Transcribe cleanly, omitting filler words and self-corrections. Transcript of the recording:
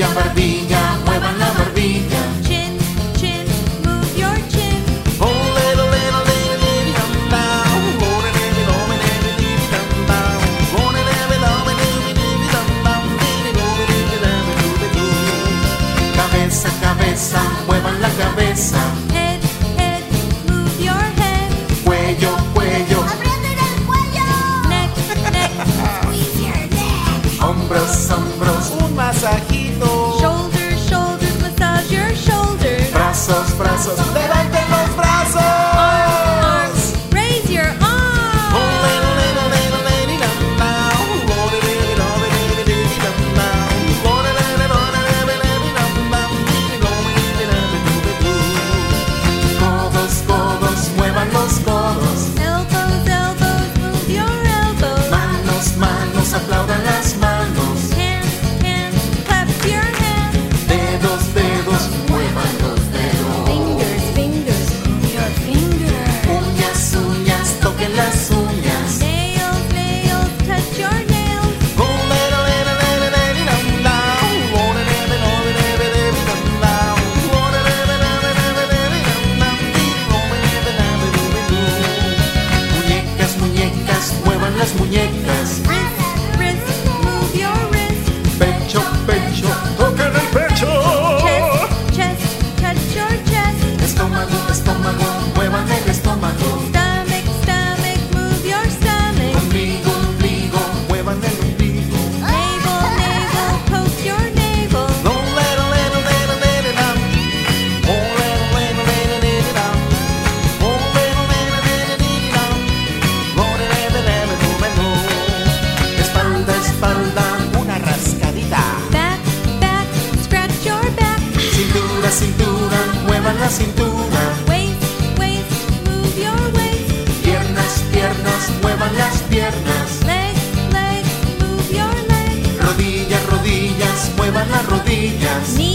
barbilla, muevan la barbilla. Chin, chin, move your chin. Oh, little, little, little, little, dum, dum. Oh, little, little, little, little, dum, dum. Oh, little, little, little, little, dum, dum. Cabeza, cabeza, muevan la cabeza. Head, head, move your head. Cuello, cuello. ¡Aprieten el cuello! Neck, neck, Squeeze your neck. Hombros, hombros, un masajito. shoulders, shoulders, massage your shoulders. Brazos, brazos, levanten los brazos. Arms, raise your Oh, arms. little, little, little, lady, dum, dum. Oh, little, little, little, little, dum, dum. Oh, little, little, little, little, dum, dum. Codos, codos, muevan los codos. Elbows, elbows, move your elbows. Manos, manos, aplaudan las manos. Hands, hands, clap your hands. Dedos, dedos, muevan los dedos. Fingers, fingers, move your fingers. Uñas, uñas, toquen las uñas. Nails, nails, touch your nails. Oh, little, little, little, little, dum, dum. Oh, little, little, little, little, dum, dum. Oh, little, little, little, little, dum, dum. Muñecas, muñecas, muevan las muñecas. Wrist, wrist, move your wrist. Pecho, pecho, toquen el pecho. Chest, chest, touch your chest. Estómago, estómago, muevan el estómago. Stomach, stomach, move your stomach. Ombligo, ombligo, muevan el ombligo. Navel, navel, poke your navel. Oh, little, little, little, little, dum. Oh, little, little, little, little, dum. Oh, little, little, little, little, dum. Oh, little, little, little, little. Espalda, espalda, una rascadita. Back, back, scratch your back. Cintura, cintura, muevan la cintura. Waist, waist, move your waist. Piernas, piernas, muevan las piernas. Legs, legs, move your legs. Rodillas, rodillas, muevan las rodillas. Knees,